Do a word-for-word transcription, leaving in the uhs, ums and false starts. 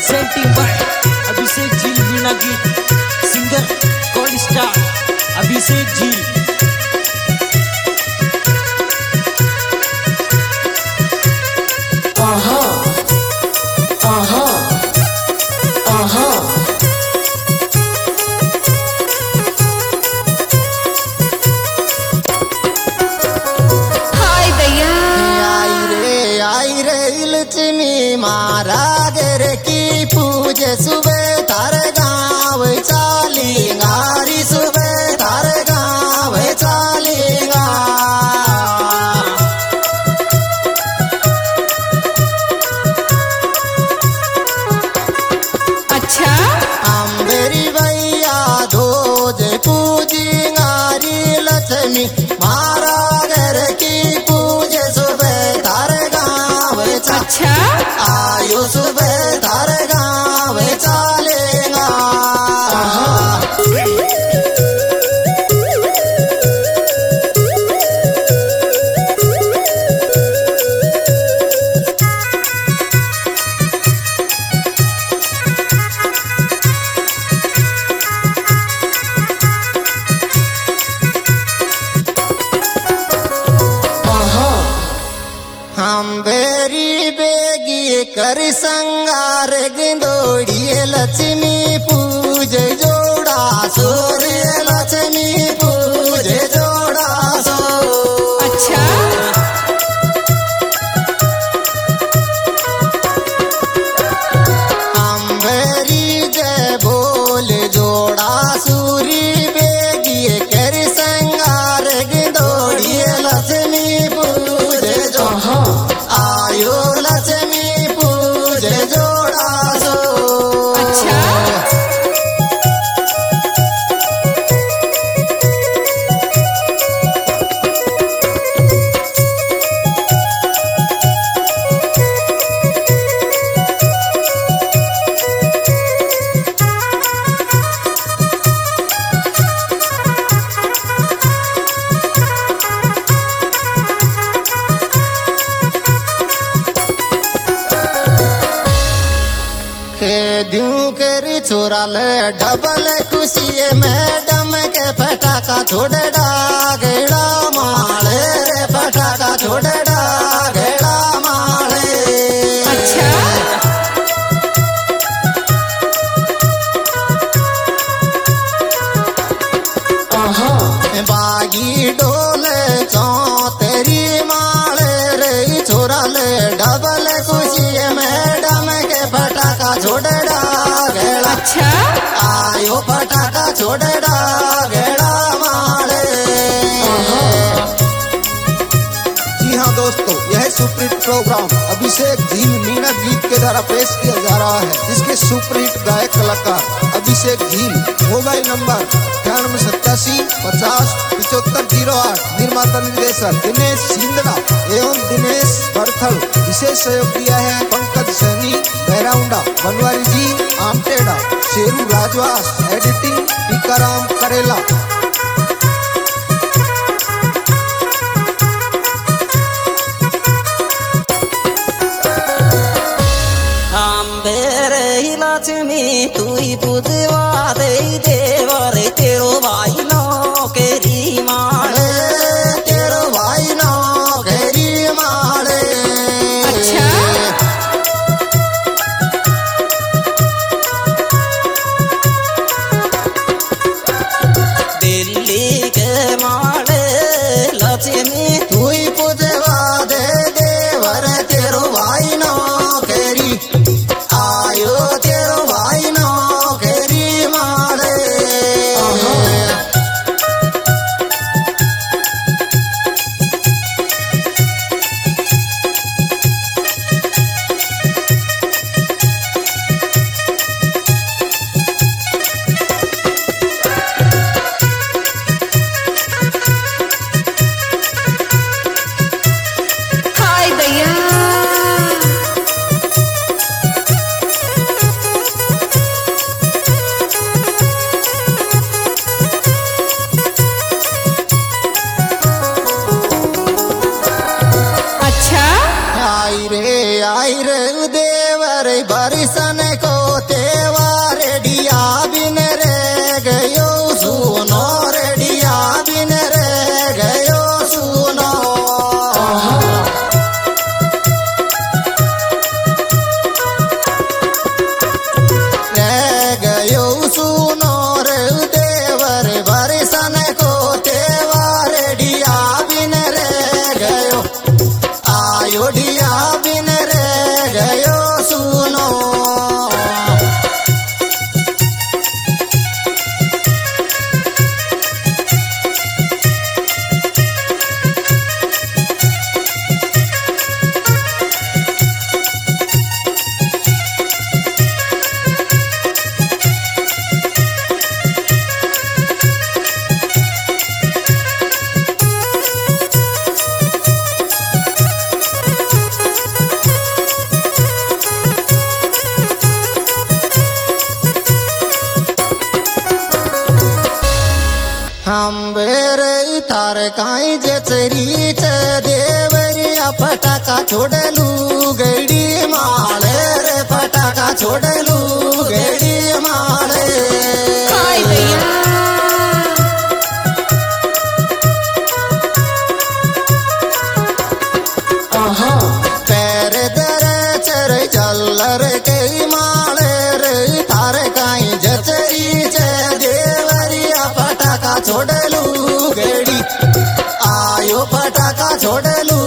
presenting by Abhishek Jil Veena Geet, singer co-star Abhishek Jil. Aha, aha, aha. Hi Daya. आई रे आई रे लक्ष्मी मारा गर की पूजे सुबह तारे गाँव चाली गारी सुबह तारे गाँव चालेगा। अच्छा अम्बेरी भैया धोज पूजी गारी लक्ष्मी मारा घर की पूजे सुबह तारे गाँव अच्छा आयु सुबह तारे गाँव चालेगा। हम बेरी बेगी कर संगार गिंदोड़िए लक्ष्मी पूजे जोड़ा सूर्य लक्ष्मी पूजे जोड़ा सो। अच्छा हम बेरी जय बोल जोड़ा सूरी बेगी कर संगार गिंदोड़िए लक्ष्मी पूजे जो आयो लक्ष्मी पूजे जोड़ा सो। अच्छा दूं कर छोरा ले डबल खुशी मैडम के पटाखा छोड़ डागेड़ा माले रे पटाखा छोड़ डागेड़ा माले। अच्छा aha बागी डोले चौतरी माले रे छोरा ले डबल खुशी मैडम के पटाखा छोड़ डागेड़ा अच्छा आयो पटाखा छोड़ डागेड़ा माले। जी हाँ दोस्तों, यह सुपरहिट प्रोग्राम अभिषेक झील मीना गीत के द्वारा पेश किया जा रहा है, जिसके सुपरहिट गायक कलाकार अभिषेक झील। मोबाइल नंबर अठानवे सत्तासी पचास पिछहत्तर जीरो आठ। निर्माता निर्देशक दिनेश सिंदड़ा एवं दिनेश बरथल। विशेष सहयोग दिया है पंकज सैनी बैराउंडा, बनवारी जी आमटेड़ा, शेरू राजवास, एडिटिंग टीकाराम करेला। अम्बेरे लक्ष्मी तुई बुधवा दे देवर तेरो भाई नौकरी माले तेरो भाई नौकरी माले। अच्छा दिल्ली के माले लक्ष्मी तुई बुधवा दे देवर तेरो भाई नौकरी आयो तेरो भाई नौकरी माले। hi Daya. आई रे आई रे देवर बरिसन को तार काई जचरीच देवरिया फटाका छोडलू गडी माळे रे फटाका छोडलू गडी माळे काय दैया आहा पैर दर चर चलर कई माळे रे तार काई जचरीच देवरिया फटाका छोडलू गडी आयो फटाका छोडलू